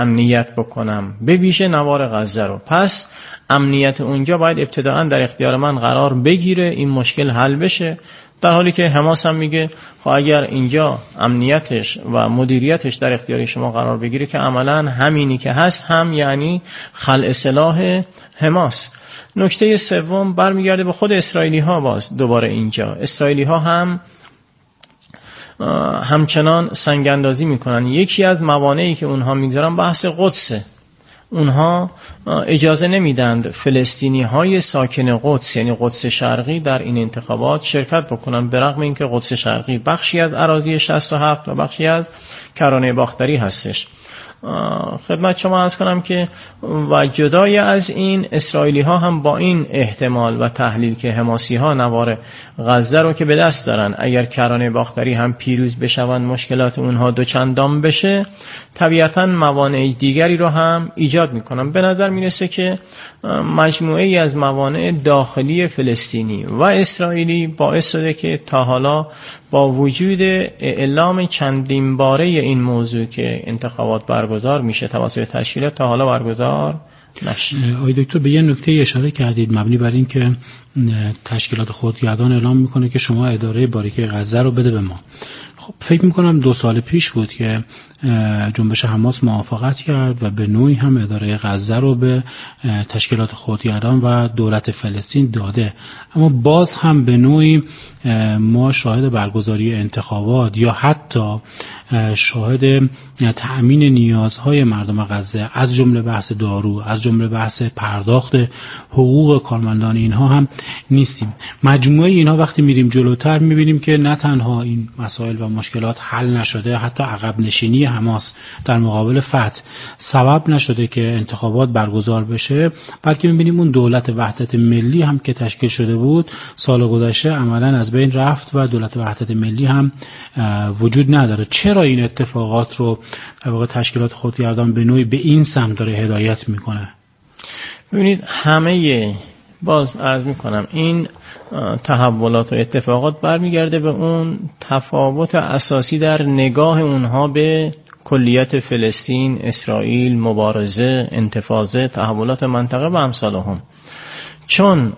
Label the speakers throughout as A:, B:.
A: امنیت بکنم، به ویژه نوار غزه رو. پس امنیت اونجا باید ابتداعا در اختیار من قرار بگیره، این مشکل حل بشه. در حالی که حماس هم میگه خب اگر اینجا امنیتش و مدیریتش در اختیار شما قرار بگیره که عملاً همینی که هست هم یعنی خلع سلاح حماس. نکته سوم برمیگرده به خود اسرائیلی ها. باز دوباره اینجا اسرائیلی ها هم همچنان سنگ اندازی میکنن. یکی از موانعی که اونها میگذارن بحث قدسه. اونها اجازه نمیدند فلسطینی های ساکن قدس یعنی قدس شرقی در این انتخابات شرکت بکنن، به رغم اینکه قدس شرقی بخشی از اراضی 67 و بخشی از کرانه باختری هستش. خدمت شما عرض کنم که و جدای از این اسرائیلی ها هم با این احتمال و تحلیل که حماسی ها نوار غزه رو که به دست دارن، اگر کرانه باختری هم پیروز بشوند مشکلات اونها دوچندان بشه، طبیعتاً موانع دیگری رو هم ایجاد میکنن. به نظر میرسه که مجموعه ای از موانع داخلی فلسطینی و اسرائیلی باعث شده که تا حالا با وجود اعلام چندین باره این موضوع که انتخابات برگزار میشه توسط تشکیلات تا حالا برگزار نشه.
B: آقای دکتر به یه نکته اشاره کردید مبنی بر این که تشکیلات خودگردان اعلام میکنه که شما اداره باریکه غزه رو بده به ما. خب فکر میکنم 2 سال پیش بود که جنبش حماس موافقت کرد و به نوعی هم اداره غزه رو به تشکیلات خودگردان و دولت فلسطین داده، اما باز هم به نوعی ما شاهد برگزاری انتخابات یا حتی شاهد تأمین نیازهای مردم غزه از جمله بحث دارو، از جمله بحث پرداخت حقوق کارمندان اینها هم نیستیم. مجموعه اینها وقتی میریم جلوتر میبینیم که نه تنها این مسائل و مشکلات حل نشده، حتی عقب نشینی حماس در مقابل فتح سبب نشده که انتخابات برگزار بشه، بلکه میبینیم اون دولت وحدت ملی هم که تشکیل شده بود سال گذشته عملاً از بین رفت و دولت وحدت ملی هم وجود نداره. چرا این اتفاقات رو در واقع تشکیلات خودگردان به نوعی به این سمت داره هدایت میکنه؟
A: ببینید همه باز عرض میکنم این تحولات و اتفاقات برمیگرده به اون تفاوت اساسی در نگاه اونها به کلیت فلسطین، اسرائیل، مبارزه، انتفاضه، تحولات منطقه و امثالهم. چون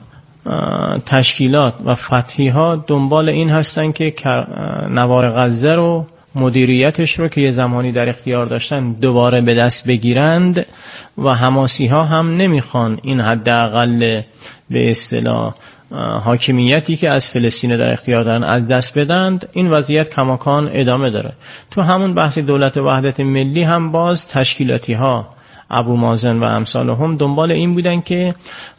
A: تشکیلات و فتحی ها دنبال این هستن که نوار غزه رو مدیریتش رو که یه زمانی در اختیار داشتن دوباره به دست بگیرند و حماسی ها هم نمیخوان این حداقل به اصطلاح حاکمیتی که از فلسطین در اختیار دارن از دست بدند. این وضعیت کماکان ادامه داره. تو همون بحث دولت وحدت ملی هم باز تشکیلاتی ها ابو مازن و امثالهم دنبال این بودن که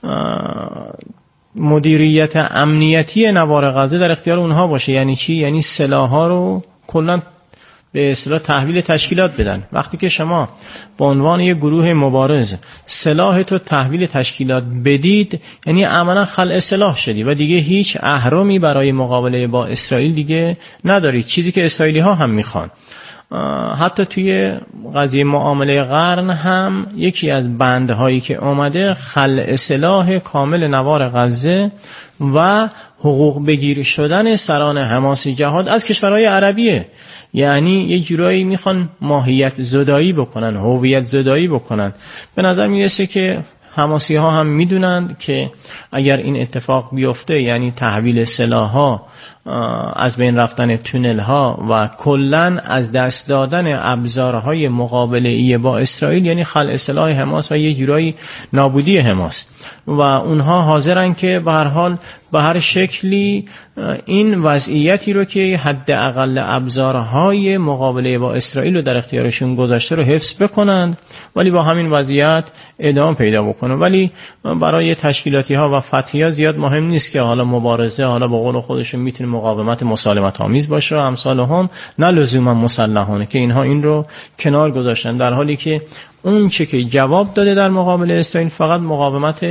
A: مدیریت امنیتی نوار غزه در اختیار اونها باشه. یعنی چی؟ یعنی سلاح‌ها رو کلاً به اصطلاح تحویل تشکیلات بدن. وقتی که شما به عنوان یک گروه مبارز سلاح تو تحویل تشکیلات بدید، یعنی عملا خلع سلاح شدی و دیگه هیچ اهرمی برای مقابله با اسرائیل دیگه نداری، چیزی که اسرائیلی ها هم میخوان. حتی توی قضیه معامله قرن هم یکی از بندهایی که اومده خلع سلاح کامل نوار غزه و حقوق بگیر شدن سران حماس جهاد از کشورهای عربیه. یعنی یه جورایی میخوان ماهیت زدایی بکنن، هویت زدایی بکنن. به نظر میرسه که حماسی ها هم میدونند که اگر این اتفاق بیفته، یعنی تحویل سلاح ها، از بین رفتن تونل ها و کلن از دست دادن ابزارهای مقابله‌ای با اسرائیل، یعنی خلع سلاح حماس و یه جورایی نابودی حماس، و اونها حاضرن که به هر حال به هر شکلی این وضعیتی رو که حداقل ابزارهای مقابله با اسرائیل رو در اختیارشون گذاشته رو حفظ بکنند، ولی با همین وضعیت ادامه پیدا بکنه. ولی برای تشکیلاتی ها و فتحی ها زیاد مهم نیست که حالا مبارزه حالا با قول خودشون میتونه مقاومت مسالمت آمیز باشه و امثالهم، نه لزوما مسلحانه، که اینها این رو کنار گذاشتن، در حالی که اون چه که جواب داده در مقابل اسرائیل فقط مقاومت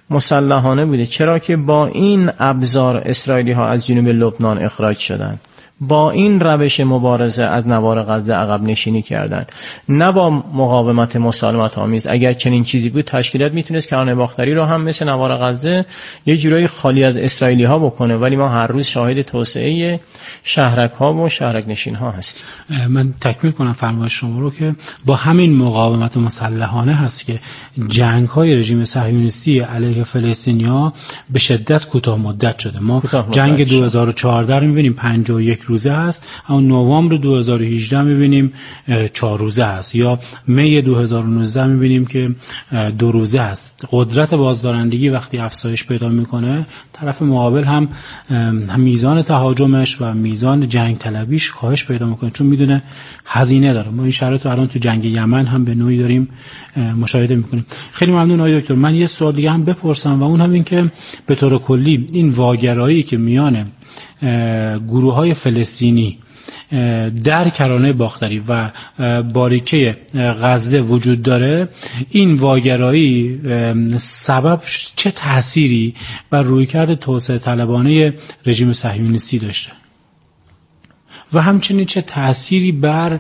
A: مسلحانه بوده. چرا که با این ابزار اسرائیلی ها از جنوب لبنان اخراج شدن با این روش مبارزه از نوار غزه عقب نشینی کردن، نه با مقاومت مسالمت آمیز. اگر چنین چیزی بود تشکیلات میتونست کرانه باختری رو هم مثل نوار غزه یه جورایی خالی از اسرائیلی ها بکنه، ولی ما هر روز شاهد توسعه شهرک ها و شهرک نشین ها هستیم.
B: من تکمیل کنم فرمایش شما رو که با همین مقاومت مسلحانه هست که جنگ های رژیم صهیونیستی علیه فلسطینیا به شدت کوتاه مدت شده. ما جنگ 2014 رو می‌بینیم 51 روزه است، اما نوامبر 2018 می‌بینیم 4 روزه است، یا می 2019 می‌بینیم که 2 روزه است. قدرت بازدارندگی وقتی افزایش پیدا می‌کنه، طرف مقابل هم میزان تهاجمش و میزان جنگ طلبیش کاهش پیدا می‌کنه، چون می‌دونه هزینه داره. ما این شرایط رو الان تو جنگ یمن هم به نوعی داریم مشاهده می‌کنیم. خیلی ممنون آقای دکتر. من یه سوال دیگه هم بپرسم و اون هم این که به طور کلی این واگرایی که میان گروه‌های فلسطینی در کرانه باختری و باریکه غزه وجود داره، این واگرایی سبب چه تأثیری بر رویکرد توسعه طلبانه رژیم صهیونیستی داشته و همچنین چه تأثیری بر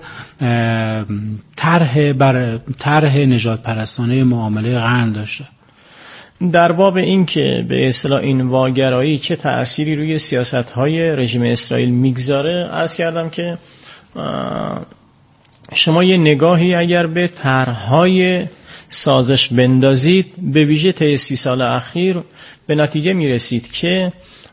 B: طرح نژاد پرستانه معامله قرن داشته؟
A: در باب این که به اصطلاح این واگرایی چه تأثیری روی سیاست‌های رژیم اسرائیل میگذاره، عرض کردم که شما یه نگاهی اگر به طرح‌های سازش بندازید، به ویژه طی 30 سال اخیر به نتیجه میرسید که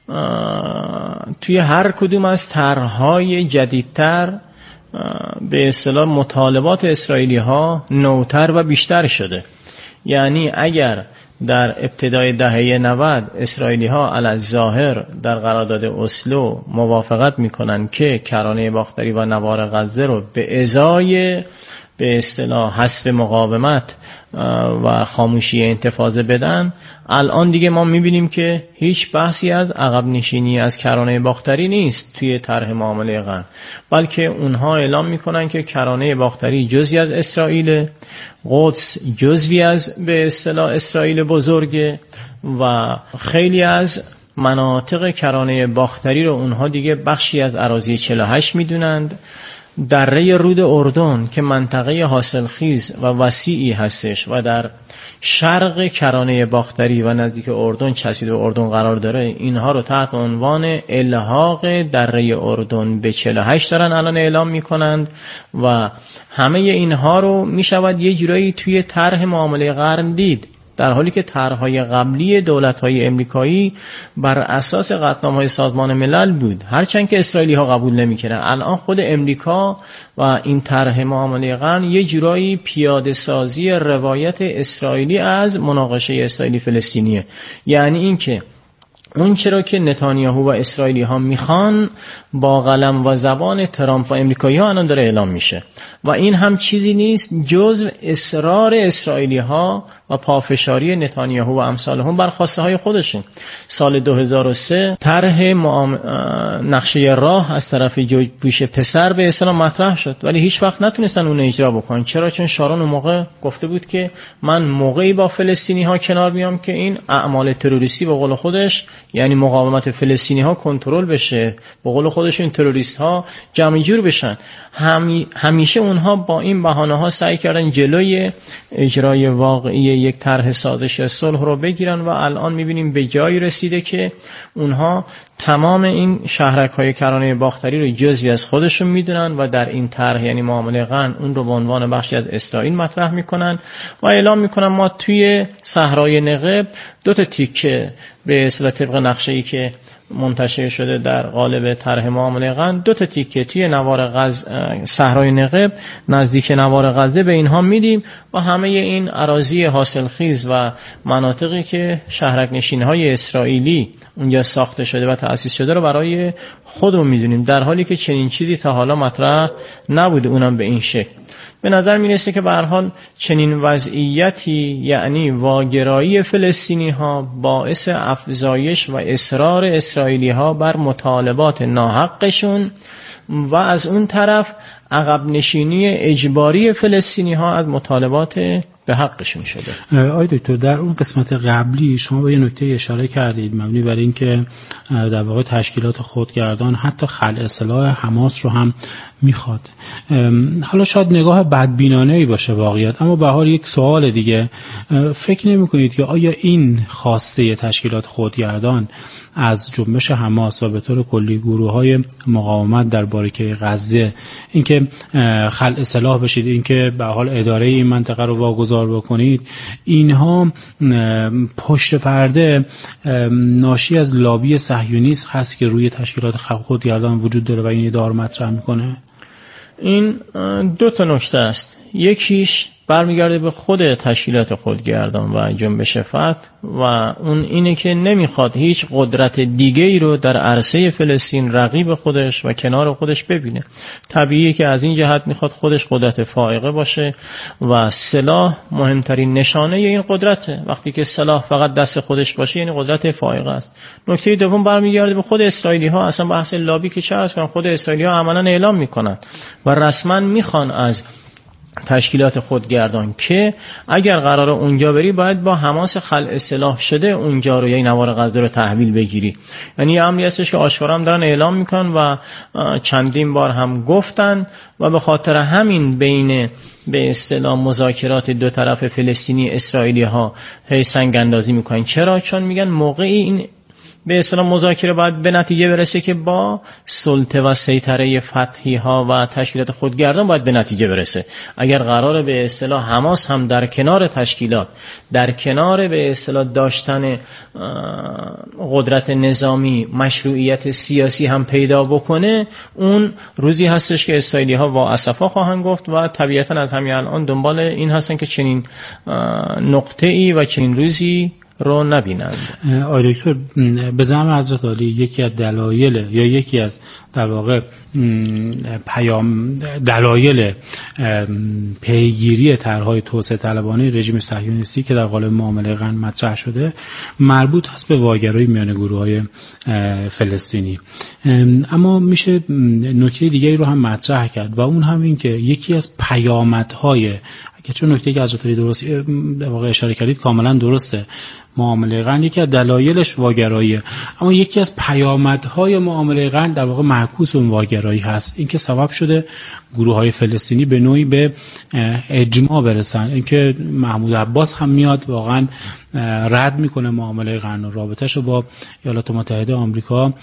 A: توی هر کدوم از طرح‌های جدیدتر به اصطلاح مطالبات اسرائیلی‌ها نوتر و بیشتر شده. یعنی اگر در ابتدای دهه 90 اسرائیلی‌ها علی الظاهر در قرارداد اسلو موافقت می‌کنن که کرانه باختری و نوار غزه رو به ازای به اصطلاح حذف مقاومت و خاموشی انتفاضه بدن، الان دیگه ما می‌بینیم که هیچ بحثی از عقب نشینی از کرانه باختری نیست توی طرح معامله قرن، بلکه اونها اعلام می‌کنن که کرانه باختری جزئی از اسرائیل، قدس جزوی از به اصطلاح اسرائیل بزرگه و خیلی از مناطق کرانه باختری رو اونها دیگه بخشی از اراضی 48 میدونند. دره رود اردن که منطقه حاصلخیز و وسیعی هستش و در شرق کرانه باختری و نزدیک اردن چسبیده به اردن قرار داره، اینها رو تحت عنوان الحاق دره اردن به 48 دارن الان اعلام میکنند و همه اینها رو میشود یه جورایی توی طرح معامله قرن دید، در حالی که طرح‌های قبلی دولت‌های امریکایی بر اساس قطعنامه‌های سازمان ملل بود، هرچند که اسرائیلی‌ها قبول نمی‌کردن. الان خود امریکا و این طرح معامله قرن یه جورایی پیاده سازی روایت اسرائیلی از مناقشه اسرائیلی فلسطینیه، یعنی اینکه اون چرا که نتانیاهو و اسرائیلی ها میخوان با قلم و زبان ترامپ و امریکایی ها الان داره اعلام میشه و این هم چیزی نیست جز اصرار اسرائیلی ها و پافشاری نتانیاهو و امثالهم بر خواسته های خودشون. سال 2003 طرح نقشه راه از طرف جورج بوش پسر به اصطلاح مطرح شد، ولی هیچ وقت نتونستن اون اجرا بکنن. چرا؟ چون شارون اون موقع گفته بود که من موقعی با فلسطینی ها کنار میام که این اعمال تروریستی به قول خودش، یعنی مقاومت فلسطینی ها کنترل بشه، به قول خودشون تروریست ها جمع جور بشن. همیشه اونها با این بهانه ها سعی کردن جلوی اجرای واقعی یک طرح سازش صلح رو بگیرن و الان میبینیم به جایی رسیده که اونها تمام این شهرک های کرانه باختری رو جزوی از خودشون میدونن و در این طرح یعنی معامله قرن اون رو به عنوان بخشی از اسرائیل مطرح میکنن و اعلام میکنن ما توی صحرای نقب 2 تیکه به اصطلاح طبق نقشه‌ای که منتشر شده در قالب طرح معامله قرن 2 تیکه توی نوار صحرای نقب نزدیک نوار غزه به اینها میدیم و همه این اراضی حاصلخیز و مناطقی که شهرک نشین‌های اسرائیلی اونجا ساخته شده و تأسیس شده رو برای خودمون میدونیم، در حالی که چنین چیزی تا حالا مطرح نبوده، اونم به این شکل. به نظر میرسه که به هر حال چنین وضعیتی یعنی واگرایی فلسطینی ها باعث افزایش و اصرار اسرائیلی ها بر مطالبات ناحقشون و از اون طرف عقب نشینی اجباری فلسطینی ها از مطالبات به حقشون شده.
B: آقای دکتر، در اون قسمت قبلی شما به یه نکته اشاره کردید مبنی بر این که در واقع تشکیلات خودگردان حتی خلع سلاح حماس رو هم میخواد. حالا شاید نگاه بدبینانه‌ای باشه واقعیت، اما به هر حال یک سوال دیگه، فکر نمی‌کنید که آیا این خواسته تشکیلات خودگردان از جنبش حماس و به طور کلی گروه‌های مقاومت در باریکه غزه، اینکه خلع سلاح بشید، اینکه به هر حال اداره این منطقه رو واگذار بکنید، اینها پشت پرده ناشی از لابی صهیونیست هست که روی تشکیلات خودگردان وجود داره و این اداره مطرح میکنه؟
A: این دو تا نکته است. یکیش برمیگرده به خود تشکیلات خودگردان و جنبش فتح و اون اینه که نمیخواد هیچ قدرت دیگه ای رو در عرصه فلسطین رقیب خودش و کنار خودش ببینه. طبیعیه که از این جهت میخواد خودش قدرت فائقه باشه و سلاح مهمترین نشانه این قدرته. وقتی که سلاح فقط دست خودش باشه یعنی قدرت فائقه است. نکته دوم برمیگرده به خود اسرائیلی ها. اصلا بحث لابی که چه عرض کنم، خود اسرائیلی ها عملاً اعلام میکنن و رسما میخوان از تشکیلات خودگردان که اگر قرار اونجا بری باید با حماس خلع سلاح شده اونجا رو، یعنی نوار غزه رو تحویل بگیری. یعنی یه امری هستش که آشکارا هم دارن اعلام میکنن و چندین بار هم گفتن و به خاطر همین بین به اصطلاح مذاکرات دو طرف فلسطینی اسرائیلی ها هی سنگ اندازی میکنن. چرا؟ چون میگن موقعی این به اصطلاح مذاکره باید به نتیجه برسه که با سلطه و سیطره فتحی ها و تشکیلات خودگردان باید به نتیجه برسه. اگر قراره به اصطلاح حماس هم در کنار تشکیلات، در کنار به اصطلاح داشتن قدرت نظامی، مشروعیت سیاسی هم پیدا بکنه، اون روزی هستش که اسرائیلی ها با اسفا خواهند گفت و طبیعتا از همین الان دنبال این هستن که چنین نقطه‌ای و چنین روزی رو نبینند.
B: آقای دکتر، به زعم حضرت عالی یکی از دلایل یا یکی از در واقع دلایل پیگیری طرح‌های توسعه طلبانه رژیم صهیونیستی که در قالب معامله قند مطرح شده مربوط هست به واگرایی میان گروه‌های فلسطینی. اما میشه نکته دیگری رو هم مطرح کرد و اون هم این که یکی از پیامدهای، چون نکته که حضرت علی درست در واقع اشاره کردید کاملا درسته، معامله قند یکی از دلایلش واگراییه، اما یکی از پیامدهای معامله قند در واقع معکوس اون واگرایی هست، اینکه سبب شده گروه‌های فلسطینی به نوعی به اجماع برسن. اینکه محمود عباس هم میاد واقعا رد میکنه معامله قند و رابطه‌شو با ایالات متحده آمریکا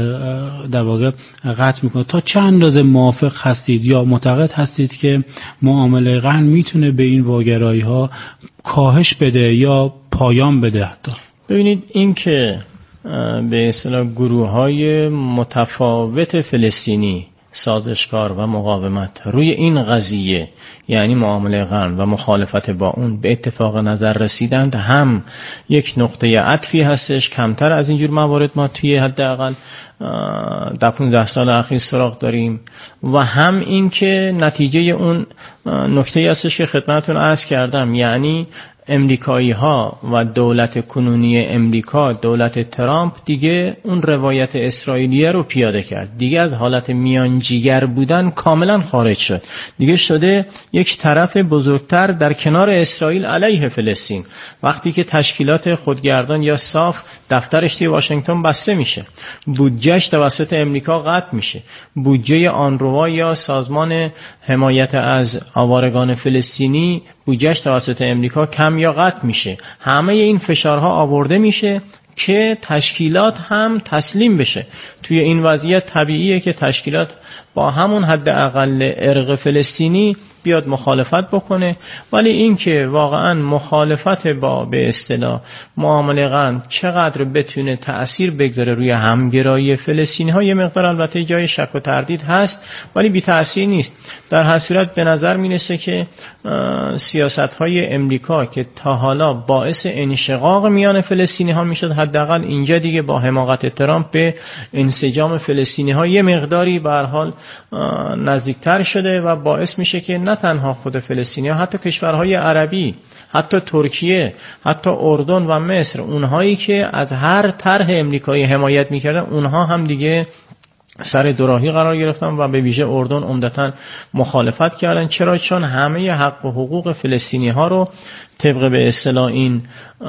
B: در واقع قطع میکنه. تا چند اندازه موافق هستید یا معتقد هستید که معامله قند میتونه به این واگرایی‌ها کاهش بده یا پایان بده؟ حتی
A: ببینید این که به اصطلاح گروه‌های متفاوت فلسطینی سازشکار و مقاومت روی این قضیه، یعنی معامله قند و مخالفت با اون، به اتفاق نظر رسیدند، هم یک نقطه عطفی هستش. کمتر از اینجور موارد ما توی حداقل در 15 سال اخیر سراغ داریم و هم این که نتیجه اون نکته هستش که خدمتتون عرض کردم، یعنی امریکایی ها و دولت کنونی امریکا، دولت ترامپ، دیگه اون روایت اسرائیلیه رو پیاده کرد. دیگه از حالت میانجیگر بودن کاملا خارج شد. دیگه شده یک طرف بزرگتر در کنار اسرائیل علیه فلسطین. وقتی که تشکیلات خودگردان یا صاف دفترش توی واشنگتن بسته میشه، بودجهش توسط امریکا قطع میشه، بودجه آنروا یا سازمان حمایت از آوارگان فلسطینی بودجهش توسط امریکا کم یا قطع میشه، همه این فشارها آورده میشه که تشکیلات هم تسلیم بشه. توی این وضعیت طبیعیه که تشکیلات با همون حد اقل ارق فلسطینی بیاد مخالفت بکنه، ولی این که واقعا مخالفت با به اصطلاح معامله قند چقدر بتونه تأثیر بگذاره روی همگرایی فلسطینی ها، یه مقدار البته جای شک و تردید هست، ولی بی تأثیر نیست. در هر صورت به نظر میرسه که سیاست های امریکا که تا حالا باعث انشقاق میان فلسطینی ها میشد، حداقل اینجا دیگه با حماقت ترامپ به انسجام فلسطینی ها یه مقداری به هر حال نزدیکتر شده و باعث میشه که نه تنها خود فلسطینی ها، حتی کشورهای عربی، حتی ترکیه، حتی اردن و مصر، اونهایی که از هر طرح امریکایی حمایت میکردن، اونها هم دیگه سر دوراهی قرار گرفتن و به ویژه اردن عمدتاً مخالفت کردن. چرا؟ چون همه حق و حقوق فلسطینی ها رو طبق به اصطلاح این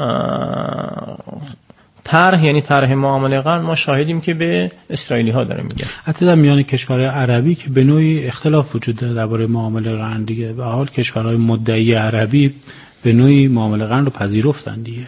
A: طرح، یعنی طرح معامله قرن، ما شاهدیم که به اسرائیلی ها داره میگه.
B: حتی در میان کشورهای عربی که به نوعی اختلاف وجود داره درباره معامله قرن دیگه، به حال کشورهای مدعی عربی به نوعی معامله قرن رو پذیرفتن دیگه.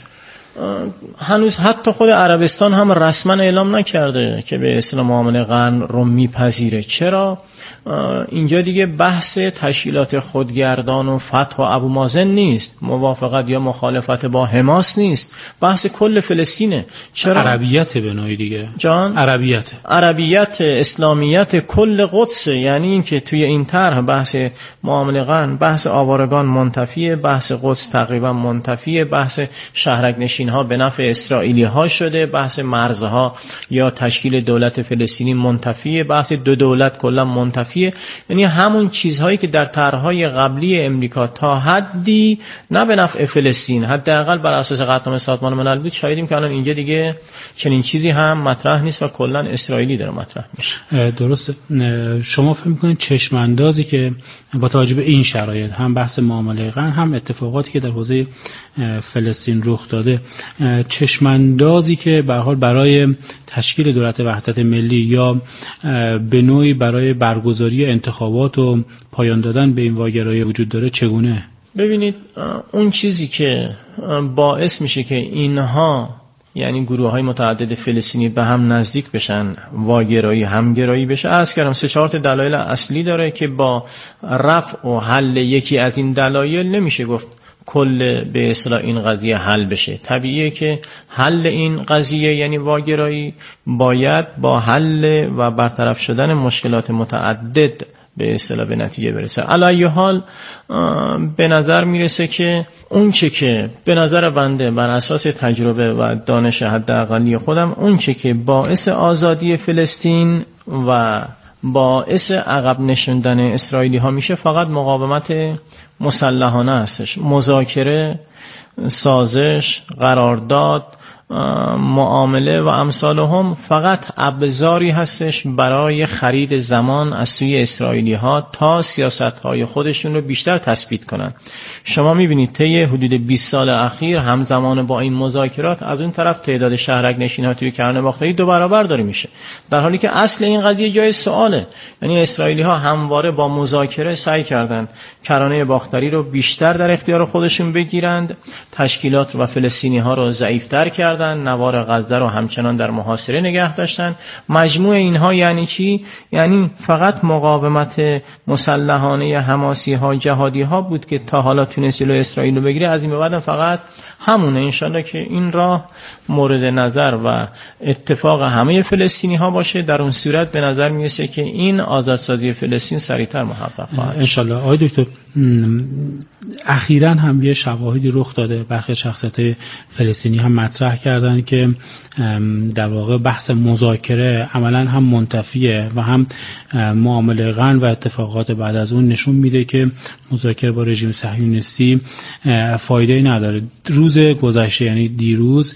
A: هنوز حتی خود عربستان هم رسما اعلام نکرده که به اصطلاح معامله قرن رو میپذیره. چرا؟ اینجا دیگه بحث تشکیلات خودگردان و فتح و ابو مازن نیست، موافقت یا مخالفت با حماس نیست، بحث کل فلسطینه. چرا؟
B: عربیت به نوعی دیگه
A: جان؟ عربیت اسلامیت کل قدس. یعنی این که توی این طرح بحث معامله قرن، بحث آوارگان منتفیه، بحث قدس تقریبا منتفیه، بحث شهرک نشین ها به نفع اسرائیلی ها شده، بحث مرزها یا تشکیل دولت فلسطینی منتفیه، بحث دو دولت کلا منتفیه. یعنی همون چیزهایی که در طرحهای قبلی امریکا تا حدی نه به نفع فلسطین، حداقل بر اساس قطعنامه سازمان ملل بود، شاهدیم که الان اینجا دیگه چنین چیزی هم مطرح نیست و کلا اسرائیلی داره مطرح میشه.
B: درسته. شما فکر می‌کنید چشم اندازی که با توجه به این شرایط، هم بحث معامله قرن هم اتفاقاتی که در حوزه فلسطین رخ داده، چشم اندازی که به هر حال برای تشکیل دولت وحدت ملی یا به نوعی برای برگزاری انتخابات و پایان دادن به این واگرایی وجود داره چگونه؟
A: ببینید، اون چیزی که باعث میشه که اینها، یعنی گروه‌های متعدد فلسطینی به هم نزدیک بشن، واگرایی همگرایی بشه، عرض کردم 3-4 دلایل اصلی داره که با رفع و حل یکی از این دلایل نمیشه گفت کل به اصطلاح این قضیه حل بشه. طبیعیه که حل این قضیه یعنی واگرایی باید با حل و برطرف شدن مشکلات متعدد به اصطلاح به نتیجه برسه. علی حال به نظر میرسه که اون چه که به نظر بنده بر اساس تجربه و دانش حداقلی خودم، اون چه که باعث آزادی فلسطین و باعث عقب نشوندن اسرائیلی ها میشه فقط مقاومت مسلحانه هستش. مذاکره، سازش، قرارداد، معامله و امثالهم فقط ابزاری هستش برای خرید زمان از سوی اسرائیلی ها تا سیاست های خودشون رو بیشتر تثبیت کنن. شما میبینید طی حدود 20 سال اخیر همزمان با این مذاکرات از اون طرف تعداد شهرک نشین ها توی کرانه باختری 2 برابر داره میشه، در حالی که اصل این قضیه جای سواله. یعنی اسرائیلی ها همواره با مذاکره سعی کردن کرانه باختری رو بیشتر در اختیار خودشون بگیرند، تشکیلات و فلسطینی ها رو ضعیف‌تر کردن، نوار غزه رو همچنان در محاصره نگه داشتن. مجموع اینها یعنی چی؟ یعنی فقط مقاومت مسلحانه حماسی ها، جهادی ها بود که تا حالا تونست جلوی اسرائیل رو بگیره. از این به بعد فقط همونه. انشالله که این راه مورد نظر و اتفاق همه فلسطینی ها باشه. در اون صورت به نظر میرسه که این آزادسازی فلسطین سریعتر محقق خواهد.
B: انشالله. آقای دکتر، اخیراً هم یه شواهدی رخ داده، برخی شخصیت‌های فلسطینی هم مطرح کردن که در واقع بحث مذاکره عملاً هم منتفیه و هم معامله قرن و اتفاقات بعد از اون نشون میده که مذاکره با رژیم صهیونیستی فایده نداره. روز گذشته یعنی دیروز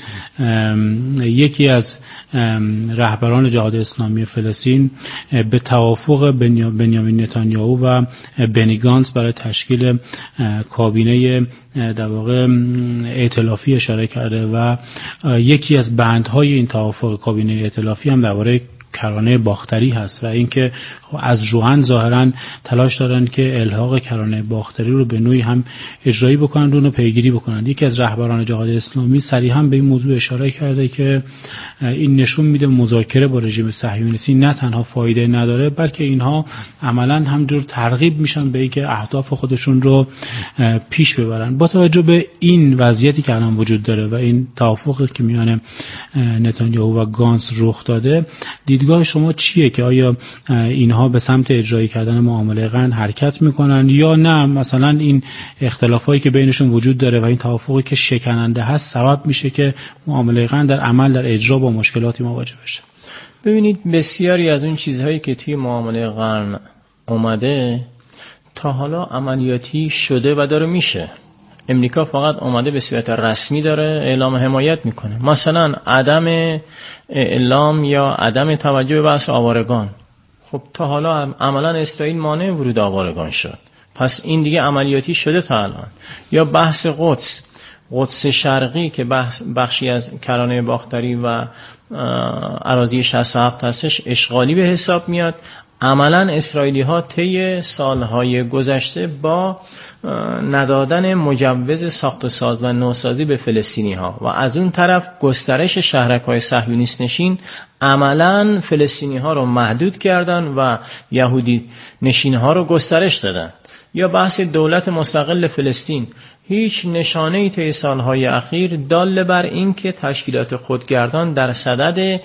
B: یکی از رهبران جهاد اسلامی فلسطین به توافق بنیامین نتانیاهو و بنی گانتز برای تشکیل کابینه در واقع ائتلافی اشاره کرده و یکی از بندهای این توافق کابینه ائتلافی هم درباره کرانه باختری هست و اینکه از ژوئن ظاهرا تلاش دارن که الحاق کرانه باختری رو به نوعی هم اجرایی بکنن، اون رو پیگیری بکنن. یکی از رهبران جهاد اسلامی صریحا به این موضوع اشاره کرده که این نشون میده مذاکره با رژیم صهیونیستی نه تنها فایده نداره، بلکه اینها عملا همجور ترغیب میشن به اینکه اهداف خودشون رو پیش ببرن. با توجه به این وضعیتی که الان وجود داره و این توافقی که میان نتانیاهو و گانتز رخ داده، دیدگاه شما چیه که آیا اینها به سمت اجرایی کردن معامله قرن حرکت میکنن یا نه مثلا این اختلافایی که بینشون وجود داره و این توافقی که شکننده هست سبب میشه که معامله قرن در عمل در اجرا با مشکلاتی مواجه بشه؟
A: ببینید، بسیاری از اون چیزهایی که توی معامله قرن اومده تا حالا عملیاتی شده و داره میشه. امریکا فقط اومده به صورت رسمی داره اعلام حمایت میکنه، مثلا عدم اعلام یا عدم توجه به بحث آوارگان. خب تا حالا عملا اسرائیل مانع ورود آوارگان شد، پس این دیگه عملیاتی شده تا الان. یا بحث قدس شرقی که بخشی از کرانه باختری و اراضی 67 هستش اشغالی به حساب میاد. عملا اسرائیلی ها طی سالهای گذشته با ندادن مجوز ساخت و ساز و نوسازی به فلسطینی ها و از اون طرف گسترش شهرک‌های صهیونیست نشین عملا فلسطینی ها رو محدود کردن و یهودی نشین ها رو گسترش دادن. یا بحث دولت مستقل فلسطین، هیچ نشانه‌ای طی سالهای اخیر دال بر این که تشکیلات خودگردان در صدد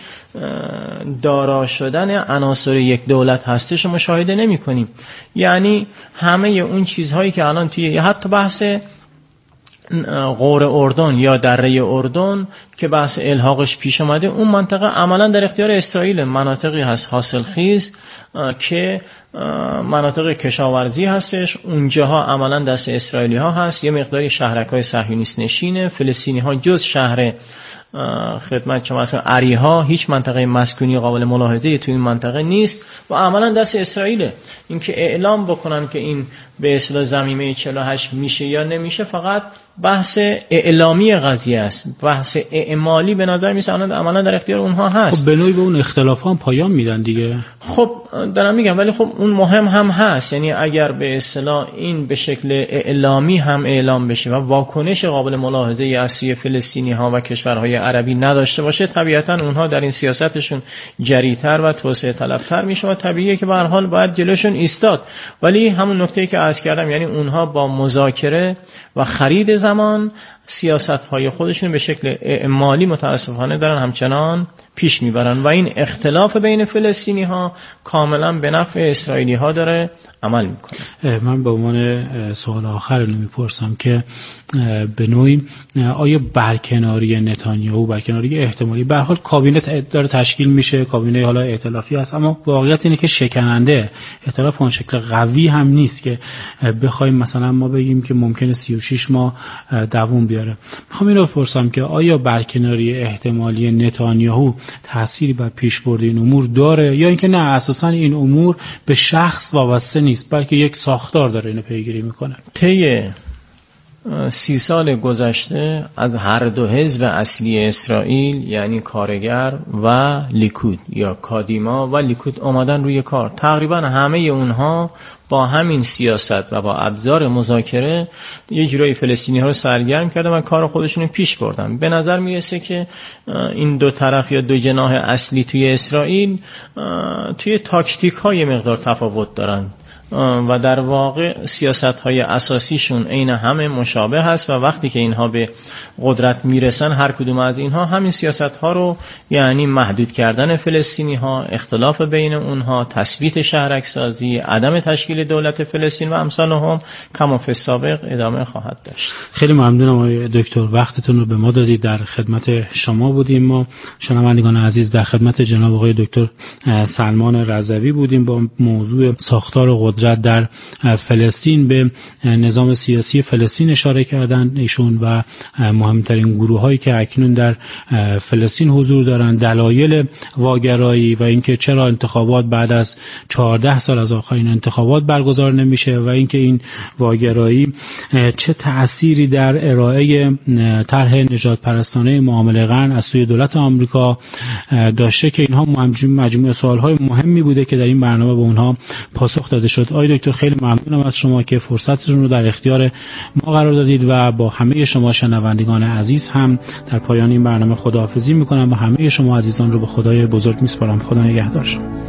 A: دارا شدن عناصر یک دولت هستش مشاهده نمی‌کنیم. یعنی همه اون چیزهایی که الان توی حتی بحث غور اردن یا دره اردن که بحث الحاقش پیش اومده، اون منطقه عملا در اختیار اسرائیل. مناطقی هست حاصلخیز که مناطق کشاورزی هستش، اونجاها عملا دست اسرائیلی ها هست. یه مقداری شهرک‌های صهیونیست نشینه. فلسطینی ها جز شهر خدمت شما مثلا عریها هیچ منطقه مسکونی قابل ملاحظه تو این منطقه نیست و عملا دست اسرائیله. اینکه اعلام بکنن که این به اصطلاح ضمیمه 48 میشه یا نمیشه فقط بحث اعلامی قضیه است، بحث اعمالی به نظر میاد عملا در اختیار اونها هست.
B: خب به نوعی به اون اختلاف هم پایان میدن دیگه.
A: خب دارم میگم، ولی خب اون مهم هم هست. یعنی اگر به اصطلاح این به شکل اعلامی هم اعلام بشه و واکنش قابل ملاحظه از سوی فلسطینی ها و کشورهای عربی نداشته باشه، طبیعتا اونها در این سیاستشون جریتر و توسعه طلبتر میشه و طبیعیه که به هر حال باید جلوشون ایستاد. ولی همون نکته‌ای که عرض کردم، یعنی اونها با مذاکره و خرید زمان سیاست‌های خودشون به شکل اعمالی متاسفانه دارن همچنان پیش میبرن و این اختلاف بین فلسطینی ها کاملا به نفع اسرائیلی ها داره عمل میکنه.
B: من به عنوان سوال آخر رو میپرسم که به نوعی آیا برکناری نتانیاهو، برکناری احتمالی، به هر حال کابینت داره تشکیل میشه، کابینه حالا ائتلافی است، اما واقعیت اینه که شکننده، ائتلاف اون شکل قوی هم نیست که بخوایم مثلا ما بگیم که ممکنه 36 ماه دوام بیاره. میخوام اینو بپرسم که آیا برکناری احتمالی نتانیاهو تأثیری بر پیشبرد این امور داره یا اینکه نه اساسا این امور به شخص وابسته نیست بلکه یک ساختار داره اینو پیگیری میکنه؟
A: طی 30 سال گذشته از هر دو حزب اصلی اسرائیل یعنی کارگر و لیکود یا کادیما و لیکود آمدن روی کار. تقریبا همه اونها با همین سیاست و با ابزار مذاکره یه جورایی فلسطینی ها رو سرگرم کردن و کار خودشون رو پیش بردن. به نظر میرسه که این دو طرف یا دو جناح اصلی توی اسرائیل توی تاکتیک های مقدار تفاوت دارن و در واقع سیاست‌های اساسیشون عین همه مشابه هست و وقتی که اینها به قدرت میرسن هر کدوم از اینها همین سیاست‌ها رو، یعنی محدود کردن فلسطینی‌ها، اختلاف بین اونها، تثبیت شهرک‌سازی، عدم تشکیل دولت فلسطین و امثالهم کما فی السابق ادامه خواهد داشت.
B: خیلی ممنونم آقای دکتر، وقتتون رو به ما دادید. در خدمت شما بودیم. ما شنوندگان عزیز در خدمت جناب آقای دکتر سلمان رضوی بودیم با موضوع ساختار قدرت در فلسطین. به نظام سیاسی فلسطین اشاره کردن ایشون و مهمترین گروه‌هایی که اکنون در فلسطین حضور دارند، دلایل واگرایی و اینکه چرا انتخابات بعد از 14 سال از آخرین انتخابات برگزار نمیشه و اینکه این واگرایی چه تأثیری در ارائه طرح نجات پرستانه معامله قرن از سوی دولت آمریکا داشته، که اینها مجموعه سوال‌های مهمی بوده که در این برنامه به اونها پاسخ داده شد. آقای دکتر خیلی ممنونم از شما که فرصتتون رو در اختیار ما قرار دادید و با همه شما شنوندگان عزیز هم در پایان این برنامه خداحافظی میکنم و همه شما عزیزان رو به خدای بزرگ میسپارم. خدا نگهدار شما.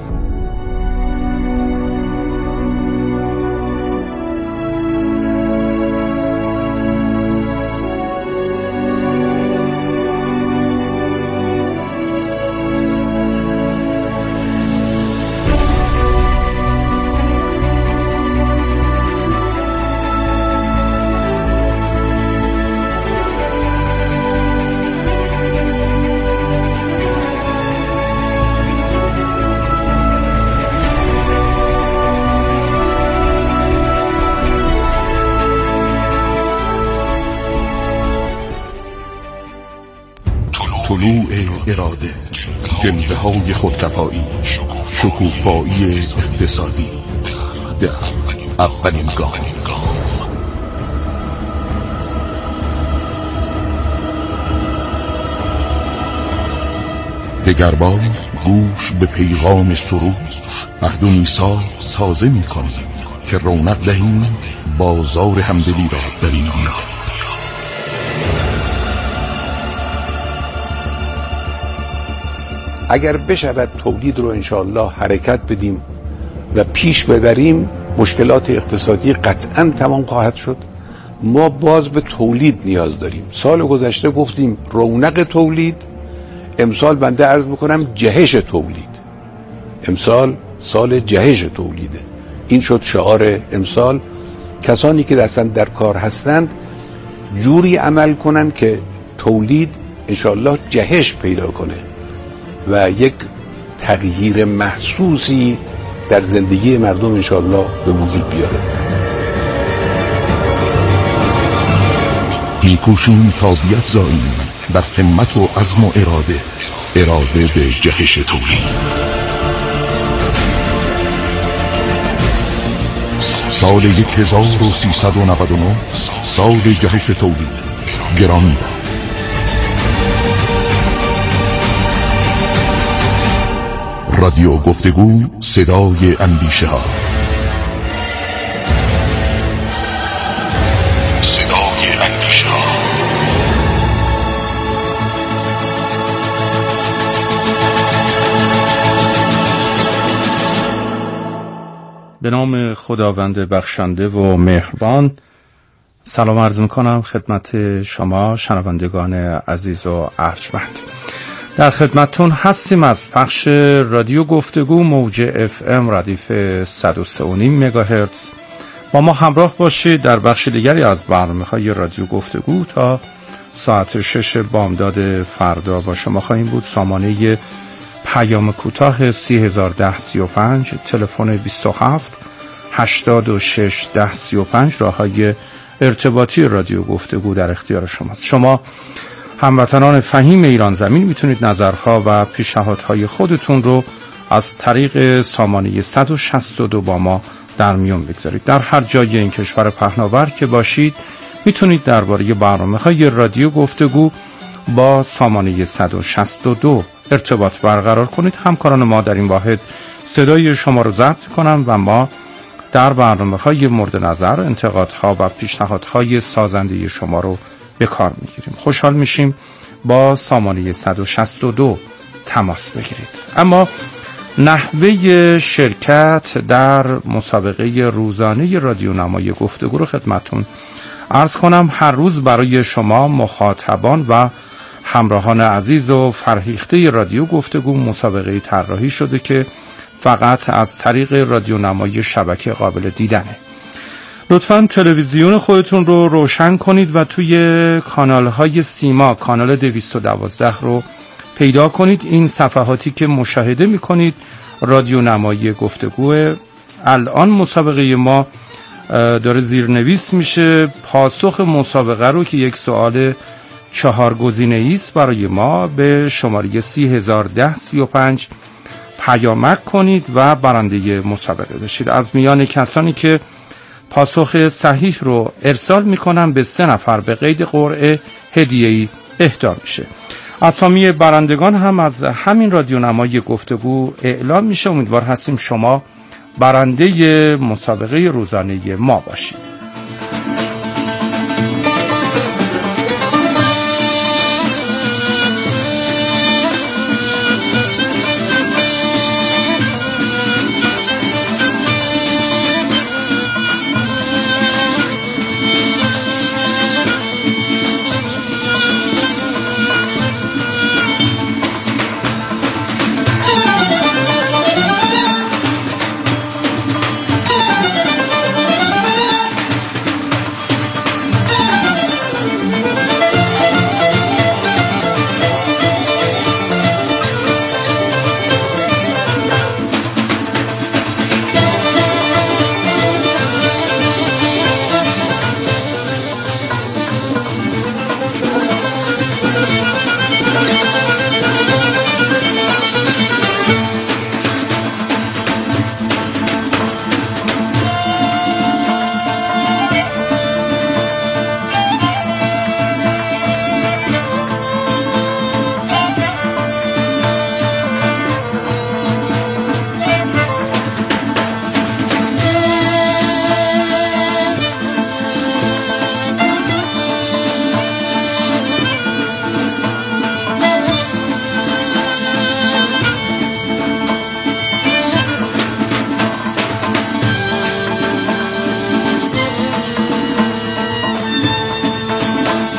C: طلوع اراده، جلوه های خودکفایی، شکوفایی اقتصادی در اولین گام. دگربار گوش به پیغام سروش، عهد و میثاق تازه می‌کنیم که رونق دهیم بازار همدلی را در این دیار.
D: اگر بشود تولید رو انشاءالله حرکت بدیم و پیش ببریم، مشکلات اقتصادی قطعاً تمام خواهد شد. ما باز به تولید نیاز داریم. سال گذشته گفتیم رونق تولید، امسال بنده عرض میکنم جهش تولید. امسال سال جهش تولیده. این شد شعار امسال. کسانی که اصلا در کار هستند جوری عمل کنن که تولید انشاءالله جهش پیدا کنه و یک تغییر محسوسی در زندگی مردم انشاءالله به وجود بیاره.
C: میکوشیم تا بیفزاییم بر همت و عزم و اراده به جهش تولید. سال 1399 سال جهش تولید. گرامی باد. رادیو گفتگو، صدای اندیشه ها. صدای اندیشه ها.
E: به نام خداوند بخشنده و مهربان. سلام عرض میکنم خدمت شما شنوندگان عزیز و ارجمند. در خدمتتون هستیم از پخش رادیو گفتگو موج FM ردیف 103.5 مگاهرتز. با ما همراه باشید در بخش دیگری از برنامه‌های رادیو گفتگو تا ساعت 6 بامداد فردا با شما خواهیم بود. سامانه پیام کوتاه 301035، تلفن 27 86 1035 راههای ارتباطی رادیو گفتگو در اختیار شماست. شما هموطنان فهیم ایران زمین میتونید نظرها و پیشنهادهای خودتون رو از طریق سامانه 162 با ما در میون بگذارید. در هر جای این کشور پهناور که باشید میتونید درباره برنامه‌های رادیو گفتگو با سامانه 162 ارتباط برقرار کنید. همکاران ما در این واحد صدای شما رو ضبط کنند و ما در برنامه‌های مورد نظر انتقادها و پیشنهادهای سازنده شما رو به کار میگیریم. خوشحال میشیم با سامانه 162 تماس بگیرید. اما نحوه شرکت در مسابقه روزانه رادیو نمای گفتگو رو خدمتون عرض کنم. هر روز برای شما مخاطبان و همراهان عزیز و فرهیخته رادیو گفتگو مسابقه طراحی شده که فقط از طریق رادیو نمای شبکه قابل دیدنه. لطفاً تلویزیون خودتون رو روشن کنید و توی کانال‌های سیما کانال 212 رو پیدا کنید. این صفحاتی که مشاهده می‌کنید رادیو نمای گفتگو. الان مسابقه ما داره زیرنویس میشه. پاسخ مسابقه رو که یک سوال 4 گزینه‌ای است برای ما به شماره 301035 پیامک کنید و برنده مسابقه بشید. از میان کسانی که پاسخ صحیح رو ارسال میکنن به 3 نفر به قید قرعه هدیه‌ای اهدا میشه. اسامی برندگان هم از همین رادیو نمای گفتگو اعلام میشه. امیدوار هستیم شما برنده مسابقه روزانه ما باشید.